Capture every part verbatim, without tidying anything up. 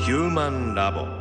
ヒューマンラボ。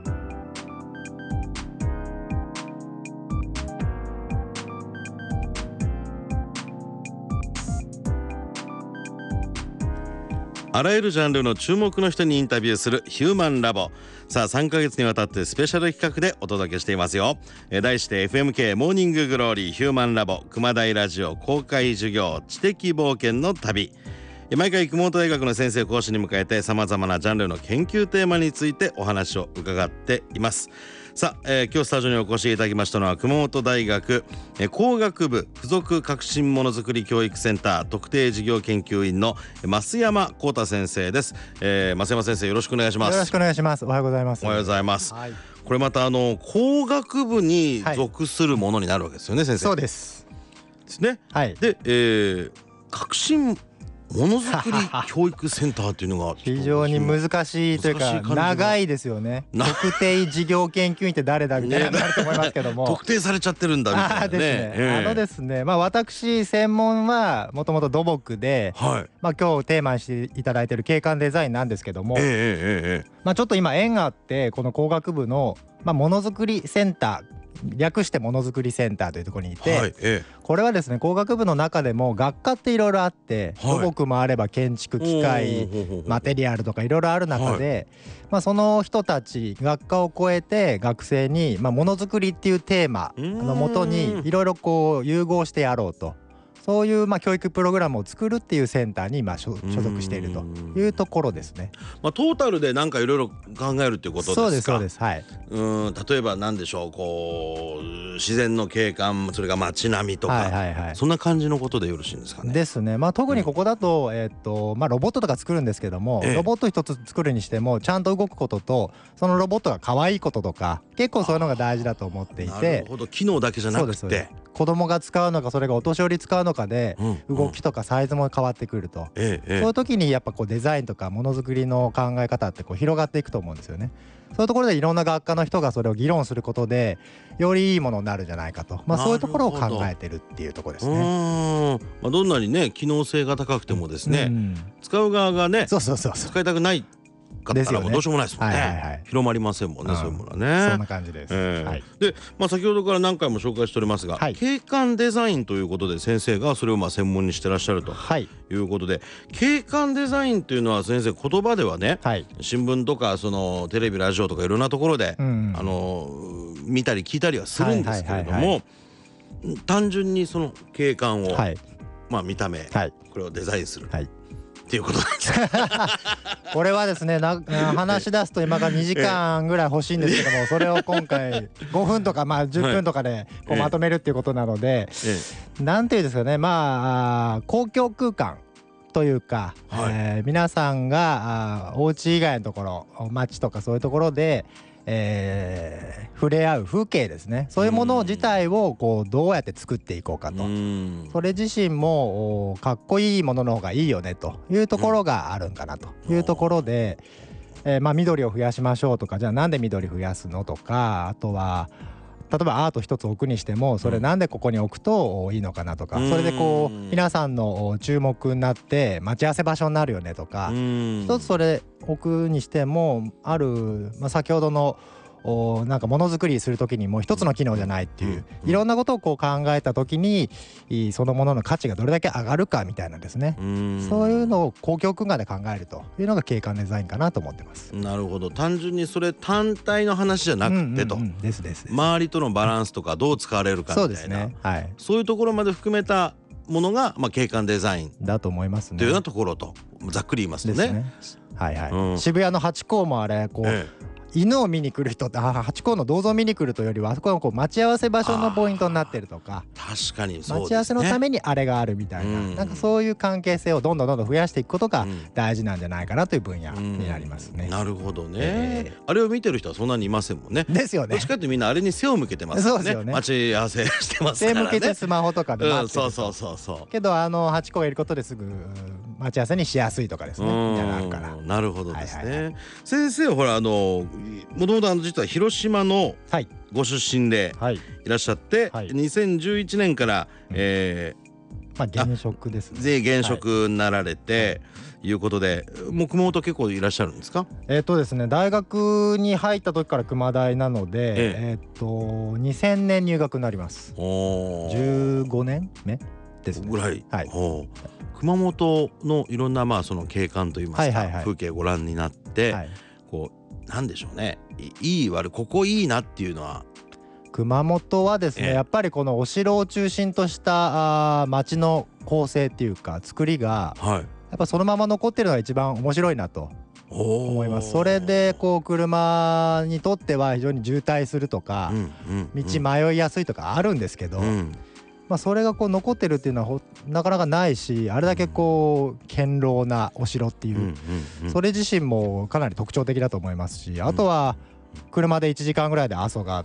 あらゆるジャンルの注目の人にインタビューするヒューマンラボ。さあさんかげつにわたってスペシャル企画でお届けしていますよ。え題して エフエムケー モーニンググローリーヒューマンラボ熊谷ラジオ公開授業知的冒険の旅。毎回熊本大学の先生講師に迎えてさまざまなジャンルの研究テーマについてお話を伺っています。さあ、えー、今日スタジオにお越しいただきましたのは熊本大学、えー、工学部附属革新ものづくり教育センター特定事業研究員の増山幸太先生です。えー、増山先生よろしくお願いします。 よろしくお願いします。おはようございます。 おはようございます、 はい、 これまたあの工学部に属するものになるわけですよね、はい、先生。 そうですですね、 はい、 で、えー、革新ものづくり教育センターっていうのが非常に難しいというか長いですよね。特定事業研究員って誰だみたいになると思いますけども、 ね、特定されちゃってるんだみたいなね。 ですね、 えー、 あのですね、まあ私専門はもともと土木で、はい、まあ今日テーマにしていただいている景観デザインなんですけども、えーえーえー、まあちょっと今縁があってこの工学部のまあものづくりセンター、略してものづくりセンターというところにいて、はい、ええ、これはですね工学部の中でも学科っていろいろあって、はい、土木もあれば建築機械マテリアルとかいろいろある中で、はい、まあ、その人たち学科を超えて学生にまあものづくりっていうテーマのもとにいろいろこう融合してやろうと、そういうまあ教育プログラムを作るっていうセンターにまあ所属しているというところですね。 まあ、トータルでなんかいろいろ考えるっていうことですか。 そうですそうです、はい、 うん例えば何でしょう、こう自然の景観、それが街並みとか、はいはいはい、そんな感じのことでよろしいんですかね。 ですね、まあ、特にここだと、うん、えーっとまあ、ロボットとか作るんですけども、ええ、ロボット一つ作るにしてもちゃんと動くこととそのロボットが可愛いこととか結構そういうのが大事だと思っていて。 なるほど、機能だけじゃなくて子供が使うのかそれがお年寄り使うのかで動きとかサイズも変わってくると、うんうん、そういう時にやっぱこうデザインとかものづくりの考え方ってこう広がっていくと思うんですよね。そういうところでいろんな学科の人がそれを議論することでよりいいものになるんじゃないかと、まあ、そういうところを考えてるっていうところですね。 うーん、まあ、どんなにね機能性が高くてもですね、うん、使う側がねそうそうそうそう使いたくないかったらもうどうしようもないですもんね。はいはいはい、広まりませんもんね、うん、そういうものはね。 そんな感じです、 えーはい、 で、まあ、先ほどから何回も紹介しておりますが、はい、景観デザインということで先生がそれをまあ専門にしてらっしゃるということで、はい、景観デザインというのは先生言葉ではね、はい、新聞とかそのテレビラジオとかいろんなところで、うんうん、あの見たり聞いたりはするんですけれども、はいはいはいはい、単純にその景観を、はい、まあ、見た目、はい、これをデザインする、はい、っていうことなんですこれはですねな話し出すと今からにじかんぐらい欲しいんですけども、それを今回ごふんとかまあじゅっぷんとかでこうまとめるっていうことなので、なんていうんですかね、まあ公共空間というか、はい、えー、皆さんがお家以外のところ街とかそういうところでえー、触れ合う風景ですね、そういうもの自体をこうどうやって作っていこうかと、うん、それ自身もかっこいいものの方がいいよねというところがあるんかなというところで、うん、えー、まあ緑を増やしましょうとか、じゃあなんで緑増やすのとか、あとは例えばアート一つ置くにしてもそれなんでここに置くといいのかなとか、うん、それでこう皆さんの注目になって待ち合わせ場所になるよねとか、うん、一つそれ置くにしてもある、まあ、先ほどのなんかものづくりする時にも一つの機能じゃないっていう、いろんなことをこう考えた時にそのものの価値がどれだけ上がるかみたいなですね、そういうのを公共空間で考えるというのが景観デザインかなと思ってます。 なるほど、単純にそれ単体の話じゃなくてと、 ですですです、 周りとのバランスとかどう使われるかみたいな、そうですね、はい、そういうところまで含めたものが、まあ、景観デザインだと思いますねというようなところとざっくり言いますと ね, ね、 はいはい、うん、渋谷のハチ公もあれこう、ええ、犬を見に来る人ってハチ公の銅像を見に来るというよりはあそこはこう待ち合わせ場所のポイントになってるとか、 確かにそうですね、 待ち合わせのためにあれがあるみたいな、うん、なんかそういう関係性をどんどんどんどん増やしていくことが大事なんじゃないかなという分野になりますね、 うん、なるほどね、えー、あれを見てる人はそんなにいませんもんね。 ですよね。 どっちかってみんなあれに背を向けてますからね。そうですよね、待ち合わせしてますからね。 背向けてスマホとかで待ってると、 うん、そうそうそうそう。 けどあのハチ公がいることですぐ待ち合わせにしやすいとかですね、みたいなのあるから。 なるほどですね、はいはいはい、先生はほらあのもともと実は広島のご出身でいらっしゃって、はいはい、にせんじゅういちねんから、うん、えーまあ、現職ですね。 で現職になられて、 いうことで、もう熊本結構いらっしゃるんですか？ えっとですね大学に入った時から熊大なので、 ええっとにせんねん入学になります。 おじゅうごねんめですね。 ぐらい、 はい、 ほう熊本のいろんなまあその景観といいますか、 はいはいはい、 風景ご覧になって、 はい、 こうなんでしょうね、いいい悪いここいいなっていうのは。 熊本はですね、 ええやっぱりこのお城を中心としたあー町の構成っていうか作りがはいやっぱそのまま残ってるのが一番面白いなと思思います。それでこう車にとっては非常に渋滞するとか、 うんうんうん、 道迷いやすいとかあるんですけど、 うんまあそれがこう残ってるっていうのはほなかなかないし、あれだけこう堅牢なお城っていう、 うんうんうん、 それ自身もかなり特徴的だと思いますし、あとは車でいちじかんぐらいで阿蘇があって、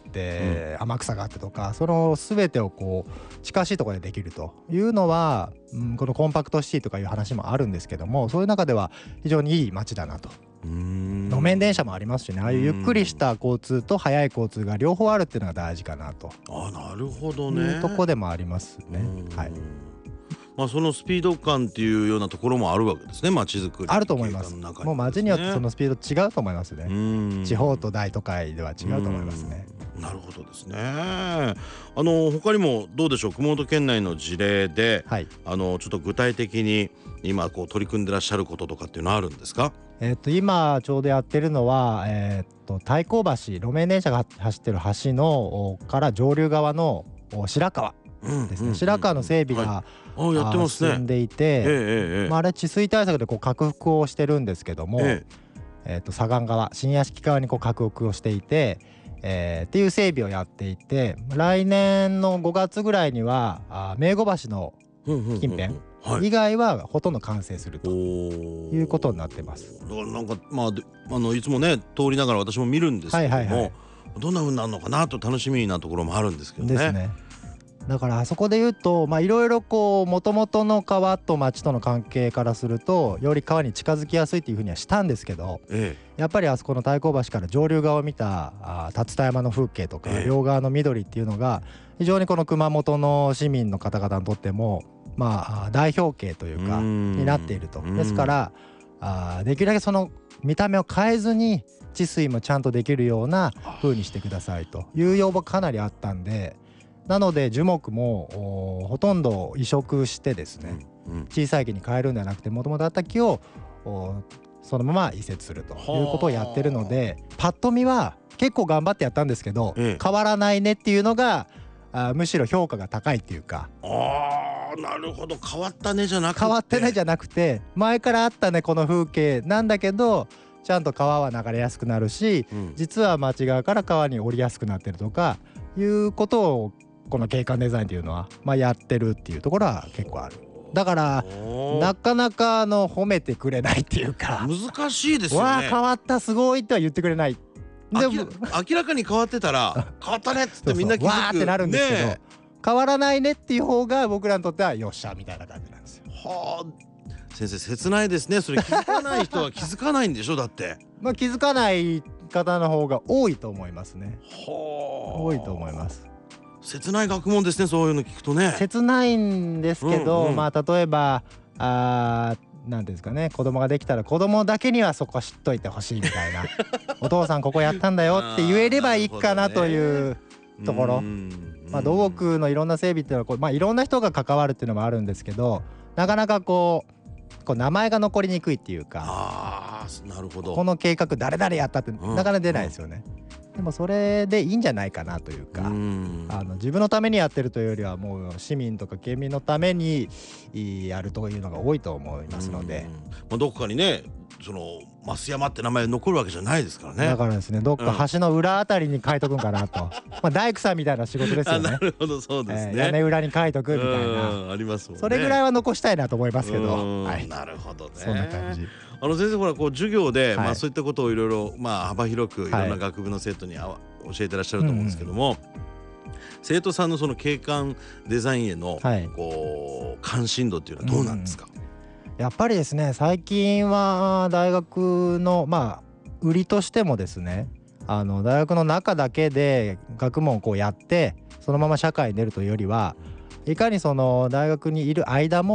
天草があってとか、その全てをこう近しいところでできるというのは、うん、このコンパクトシティとかいう話もあるんですけども、そういう中では非常にいい街だなと。 うーん路面電車もありますしね、ああいうゆっくりした交通と速い交通が両方あるっていうのが大事かなとあ、なるほどいね。 うとこでもありますね。はい、 まあ、そのスピード感っていうようなところもあるわけですね、街づくりあると思います。もう街によってそのスピード違うと思いますね。地方と大都会では違うと思いますね。 なるほどですね。あの他にもどうでしょう、熊本県内の事例で、はい、あのちょっと具体的に今こう取り組んでらっしゃることとかっていうのはあるんですか？ えっと今ちょうどやってるのは、えっと太閤橋、路面電車が走ってる橋のから上流側の白川ですね、白川の整備が、はい、やってますね、進んでいて、ええええまあ、あれ治水対策でこう拡幅をしてるんですけども、えええー、と左岸側、新屋敷側にこう拡幅をしていて、えー、っていう整備をやっていて、来年のごがつぐらいにはあ名護橋の近辺以外はほとんど完成するということになってます。 だからなんか、まあ、あのいつもね通りながら私も見るんですけども、はいはいはい、どんな風になるのかなと楽しみなところもあるんですけどね。 ですね。だからあそこで言うといろいろこう元々の川と町との関係からするとより川に近づきやすいっていうふうにはしたんですけど、ええ、やっぱりあそこの太閤橋から上流側を見たあ竜田山の風景とか、ええ、両側の緑っていうのが非常にこの熊本の市民の方々にとってもまあ代表形というかになっていると。ですからあできるだけその見た目を変えずに治水もちゃんとできるような風にしてくださいという要望かなりあったんで、なので樹木もほとんど移植してですね、うんうん、小さい木に変えるんではなくてもともとあった木をそのまま移設するということをやってるので、パッと見は結構頑張ってやったんですけど、ええ、変わらないねっていうのがあむしろ評価が高いっていうか。 あー、なるほど、変わったねじゃなくて変わってねじゃなくて前からあったねこの風景なんだけどちゃんと川は流れやすくなるし、うん、実は町側から川に降りやすくなってるとかいうことをこの景観デザインっていうのは、まあ、やってるっていうところは結構ある。だからなかなかあの褒めてくれないっていうか難しいですよね。 わあ変わったすごいとは言ってくれない。 でも明らかに変わってたら変わったねっつってみんな気づく。 わーってなるんですけど、ね、変わらないねっていう方が僕らにとってはよっしゃみたいな感じなんですよ。 はあ、先生切ないですね。それ気づかない人は気づかないんでしょだって。 まあ気づかない方の方が多いと思いますね。はあ、多いと思います。 切ない学問ですね、そういうの聞くとね。 切ないんですけど、うんうん、まあ例えばあなんですかね、子供ができたら子供だけにはそこ知っといてほしいみたいなお父さんここやったんだよって言えればいいかなというところ、まあ、土木のいろんな整備っていうのはこう、まあ、いろんな人が関わるっていうのもあるんですけど、なかなかこうこう名前が残りにくいっていうか、 あー、なるほど、 この計画誰々やったってなかなか出ないですよね、うん、でもそれでいいんじゃないかなというか、うん、あの自分のためにやってるというよりはもう市民とか県民のためにやるというのが多いと思いますので、 まあ、どこかにねその増山って名前残るわけじゃないですからね。 だからですね、どっか橋の裏あたりに書いとくんかなと、うん、まあ大工さんみたいな仕事ですよね。 なるほど、そうですね、 えー、屋根裏に書いとくみたいな、 ありますもんね。 それぐらいは残したいなと思いますけど、 はい、なるほどね。 そんな感じ。 あの先生ほらこう授業で、はい、まあそういったことをいろいろまあ幅広くいろんな学部の生徒にあわ、はい、教えてらっしゃると思うんですけども、うんうん、生徒さんのその景観デザインへの、はい、こう関心度っていうのはどうなんですか？うん、 やっぱりですね、最近は大学のまあ売りとしてもですね、あの大学の中だけで学問をこうやってそのまま社会に出るというよりは、いかにその大学にいる間も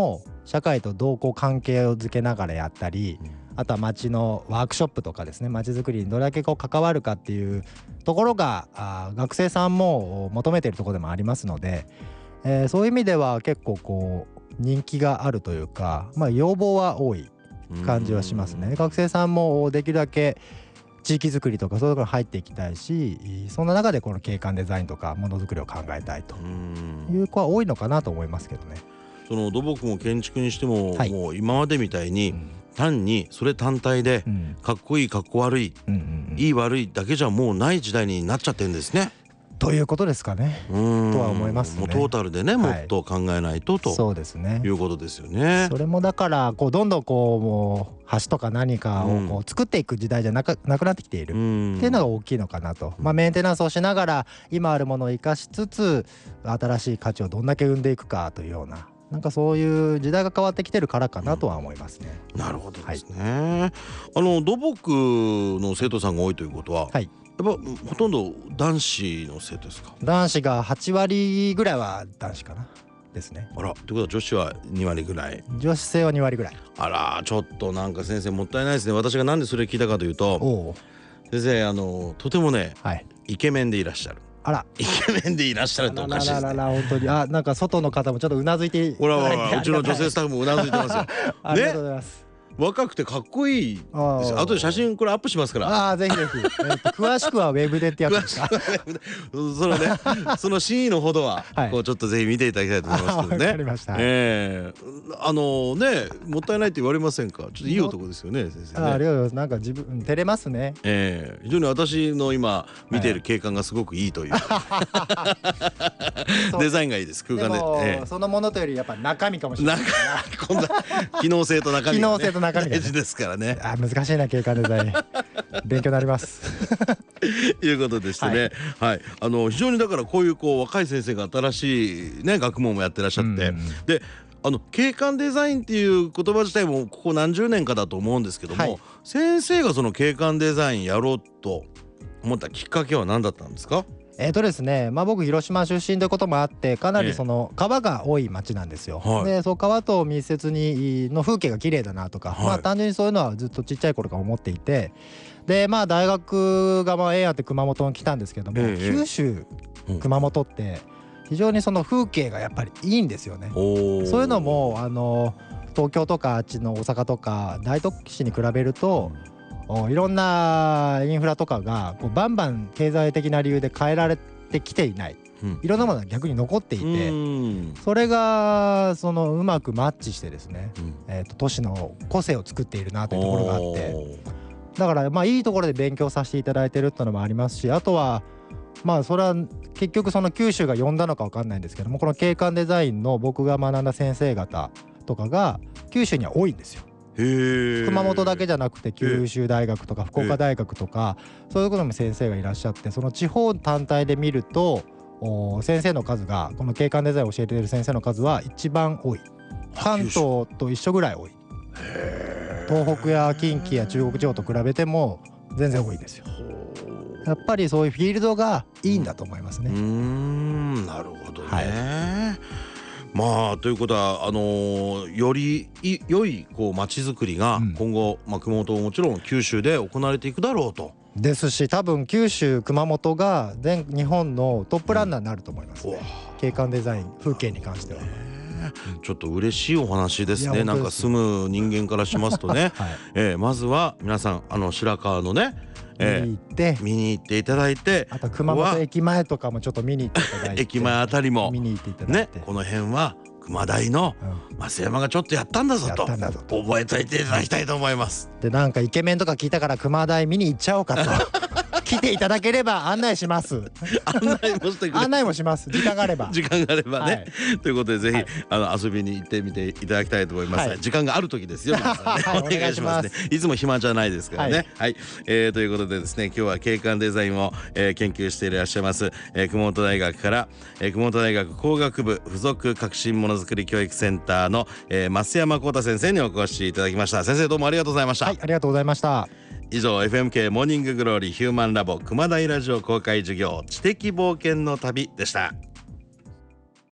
社会とどうこう関係をづけながらやったり、あとは街のワークショップとかですね、街づくりにどれだけこう関わるかっていうところがあ学生さんも求めているところでもありますので、えー、そういう意味では結構こう人気があるというか、まあ、要望は多い感じはしますね。学生さんもできるだけ地域づくりとかそういうところに入っていきたいし、そんな中でこの景観デザインとかものづくりを考えたいという子は多いのかなと思いますけどね。 その土木も建築にしても、はい、もう今までみたいに、うん、単にそれ単体で、うん、かっこいいかっこ悪い、うんうんうん、いい悪いだけじゃもうない時代になっちゃってるんですね。ということですかね。うんとは思いますね。 もうトータルでね、もっと考えないと、はい、とそうですね。いうことですよね。 それもだからこうどんどんこうもう橋とか何かをこう作っていく時代じゃなく、なくなってきているっていうのが大きいのかなと。まあ、メンテナンスをしながら今あるものを生かしつつ新しい価値をどんだけ生んでいくかというような、なんかそういう時代が変わってきてるからかなとは思いますね。 うん、なるほどですね。はい、あの土木の生徒さんが多いということは、はい、やっぱほとんど男子の生徒ですか？ 男子がはちわりぐらいは男子かなですね。 あら、ということは女子はにわりぐらい。 女子生はにわりぐらい。 あら、ちょっとなんか先生もったいないですね。私がなんでそれ聞いたかというと、先生あのとてもね、はい、イケメンでいらっしゃる。 あら、 イケメンでいらっしゃるっておかしいですね。 あらららら、本当に、あ、なんか外の方もちょっとうなずいて、 ほらほら、うちの女性スタッフもうなずいてますよ。 ありがとうございます。 若くてかっこいいです。あとで写真これアップしますから。 ああ、ぜひぜひ、えー、と詳しくはウェブでってやつですか。 そのね、その真意のほどは、はい、こうちょっとぜひ見ていただきたいと思いますけどね。 わかりました。 えー、あのね、もったいないって言われませんか。ちょっといい男ですよね、先生ね。 あ、ありがとうございます。なんか自分照れますね。 えー、非常に私の今見ている景観がすごくいいという、はい、デザインがいいです。空間で、 えー、そのものというよりやっぱ中身かもしれない。 こんな機能性と中身が、ね、 機能性と中身が、ね、 大事ですからね。 あ、難しいな、景観デザイン。勉強になります。 いうことでしてね、はい、はい、あの非常にだからこういうこう若い先生が新しいね学問もやってらっしゃって、うん、で、あの景観デザインっていう言葉自体もここ何十年かだと思うんですけども、はい、先生がその景観デザインやろうと思ったきっかけは何だったんですか？ えーとですね、まあ、僕広島出身ということもあってかなりその川が多い町なんですよ。はい、でそう川と密接にの風景が綺麗だなとか、はい、まあ単純にそういうのはずっとちっちゃい頃から思っていて、でまあ大学がまあええやって熊本に来たんですけども、ええ、九州、うん、熊本って非常にその風景がやっぱりいいんですよね。そういうのもあの東京とかあっちの大阪とか大都市に比べると、いろんなインフラとかがこうバンバン経済的な理由で変えられてきていない、うん、いろんなものが逆に残っていて、それがそのうまくマッチしてですね、うん、えーと都市の個性を作っているなというところがあって、だからまあいいところで勉強させていただいてるっていうのもありますし、あとはまあそれは結局その九州が呼んだのか分かんないんですけども、この景観デザインの僕が学んだ先生方とかが九州には多いんですよ。熊本だけじゃなくて九州大学とか福岡大学とかそういうことも先生がいらっしゃって、その地方単体で見ると先生の数がこの景観デザインを教えている先生の数は一番多い。関東と一緒ぐらい多い。東北や近畿や中国地方と比べても全然多いですよ。やっぱりそういうフィールドがいいんだと思いますね。 うーん、なるほどね。はい、まあということはあのー、より良いこう街づくりが今後、うん、まあ、熊本ももちろん九州で行われていくだろうと。 ですし、多分九州熊本が全日本のトップランナーになると思いますね、うん、景観デザイン風景に関しては。 ちょっと嬉しいお話ですね。なんか住む人間からしますとね、はい、えー、まずは皆さんあの白川のね、えー、見に行って見に行っていただいて、 あと熊本駅前とかもちょっと見に行っていただいて駅前あたりも見に行っていただいて、 ね、この辺は熊大の増山がちょっとやったんだぞと覚えておいていただきたいと思います。 でなんかイケメンとか聞いたから熊大見に行っちゃおうかと来ていただければ案内します。 案内もしてくれ案内もします。時間があれば時間があればね、はい、ということでぜひ、はい、あの遊びに行ってみていただきたいと思います、はい、時間がある時ですよ皆さんね、はい、お願いしますね。いつも暇じゃないですからね。はい、はい、えー、ということでですね、今日は景観デザインを、えー、研究していらっしゃいます、えー、熊本大学から、えー、熊本大学工学部附属革新ものづくり教育センターの、えー、増山幸太先生にお越しいただきました。先生どうもありがとうございました。 はい、ありがとうございました。 以上 エフエムケー モーニンググローリーヒューマンラボ熊大ラジオ公開授業知的冒険の旅でした。